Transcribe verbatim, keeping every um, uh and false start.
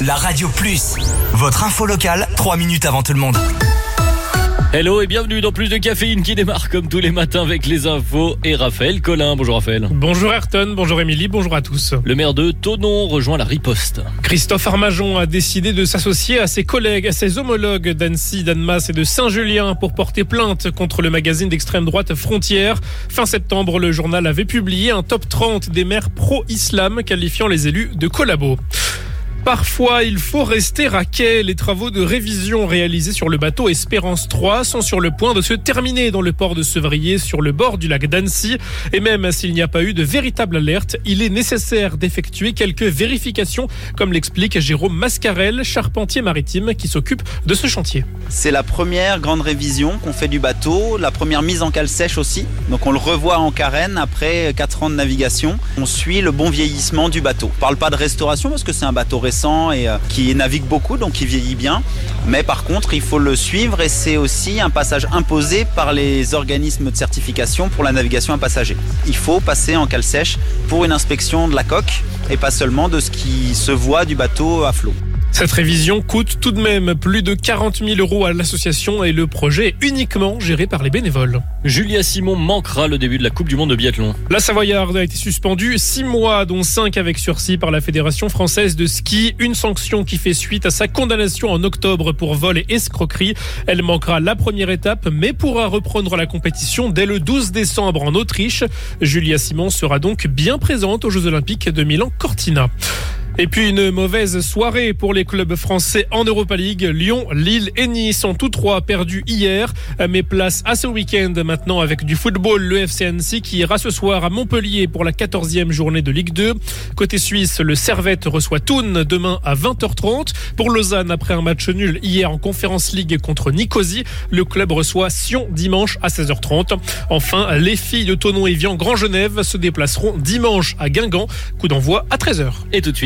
la radio plus. Votre info locale, trois minutes avant tout le monde. Hello et bienvenue dans Plus de Caféine qui démarre comme tous les matins avec les infos et Raphaël Collin. Bonjour Raphaël. Bonjour Ayrton, bonjour Émilie, bonjour à tous. Le maire de Thonon rejoint la riposte. Christophe Armajon a décidé de s'associer à ses collègues, à ses homologues d'Annecy, d'Annemasse et de Saint-Julien pour porter plainte contre le magazine d'extrême droite Frontières. Fin septembre, le journal avait publié un top trente des maires pro-islam qualifiant les élus de collabos. Parfois, il faut rester à quai. Les travaux de révision réalisés sur le bateau Espérance trois sont sur le point de se terminer dans le port de Sevrier, sur le bord du lac d'Annecy. Et même s'il n'y a pas eu de véritable alerte, il est nécessaire d'effectuer quelques vérifications, comme l'explique Jérôme Mascarel, charpentier maritime qui s'occupe de ce chantier. C'est la première grande révision qu'on fait du bateau, la première mise en cale sèche aussi. Donc on le revoit en carène après quatre ans de navigation. On suit le bon vieillissement du bateau. On ne parle pas de restauration parce que c'est un bateau récent et euh, qui navigue beaucoup, donc qui vieillit bien. Mais par contre, il faut le suivre et c'est aussi un passage imposé par les organismes de certification pour la navigation à passagers. Il faut passer en cale sèche pour une inspection de la coque et pas seulement de ce qui se voit du bateau à flot. Cette révision coûte tout de même plus de quarante mille euros à l'association et le projet est uniquement géré par les bénévoles. Julia Simon manquera le début de la Coupe du Monde de biathlon. La Savoyarde a été suspendue six mois, dont cinq avec sursis par la Fédération française de ski. Une sanction qui fait suite à sa condamnation en octobre pour vol et escroquerie. Elle manquera la première étape, mais pourra reprendre la compétition dès le douze décembre en Autriche. Julia Simon sera donc bien présente aux Jeux Olympiques de Milan-Cortina. Et puis une mauvaise soirée pour les clubs français en Europa League. Lyon, Lille et Nice ont tous trois perdu hier. Mais place à ce week-end maintenant avec du football. Le F C Annecy qui ira ce soir à Montpellier pour la quatorzième journée de Ligue deux. Côté suisse, le Servette reçoit Thun demain à vingt heures trente. Pour Lausanne, après un match nul hier en Conference League contre Nicosie, le club reçoit Sion dimanche à seize heures trente. Enfin, les filles de Thonon-Évian Grand Genève se déplaceront dimanche à Guingamp. Coup d'envoi à treize heures. Et tout de suite.